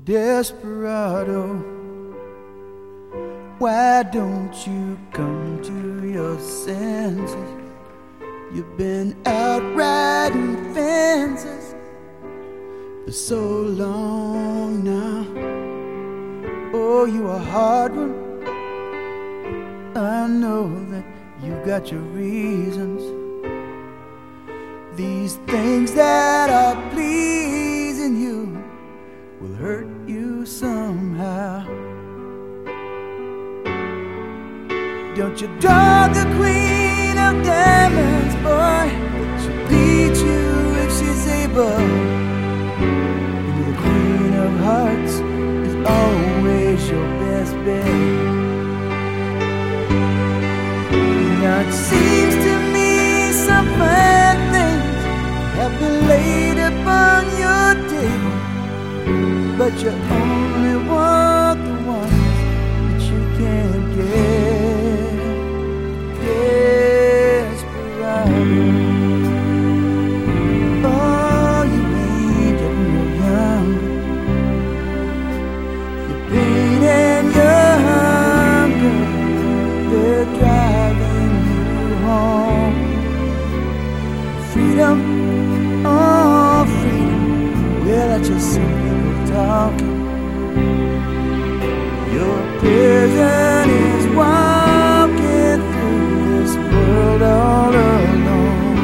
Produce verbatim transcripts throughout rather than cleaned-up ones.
Desperado, why don't you come to your senses? You've been out riding fences for so long now. Oh, you a hard one. I know that you've got your reasons. These things that are pleasing you will hurt you somehow. Don't you draw the queen of diamonds, boy. She'll beat you if she's able. And the queen of hearts is always your best bet. Now it seems to me some fine things have been laid upon your table, but you only want the ones that you can't get. Desperado, oh, you ain't getting no younger. Your pain and your hunger, they're driving you home. Freedom, oh freedom, well that's just some people talking. Your prison is walking through this world all alone.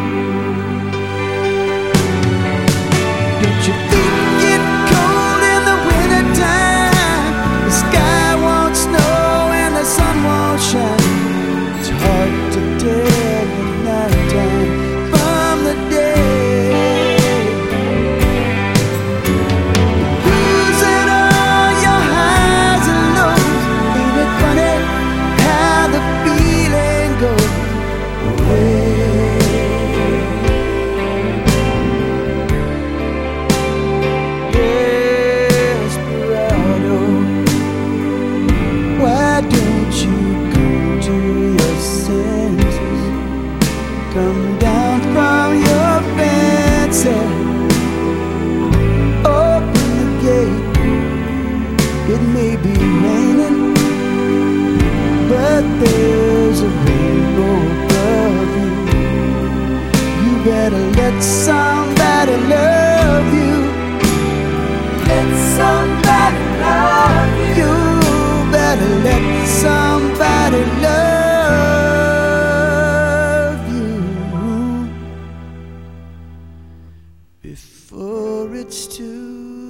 Don't you think it's cold in the wintertime? The sky won't snow and the sun won't shine. It's hard to tell the nighttime from the day. Losing all your highs and lows. Ain't it funny how the feeling goes away? Desperado, why don't you come to your senses? Come down from your fences. Open the gate. It may be raining, but there's a rainbow above you. You better let somebody love you. Let somebody love you. You better let somebody love you before it's too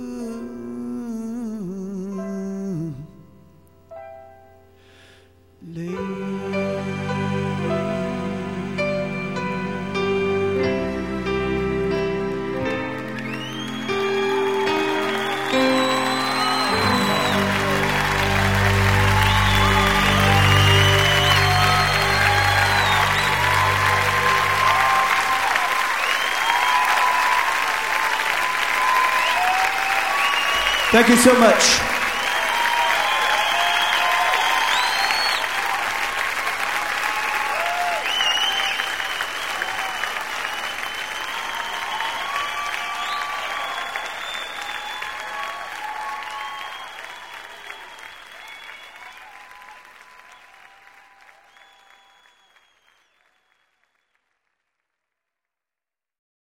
late. Thank you so much.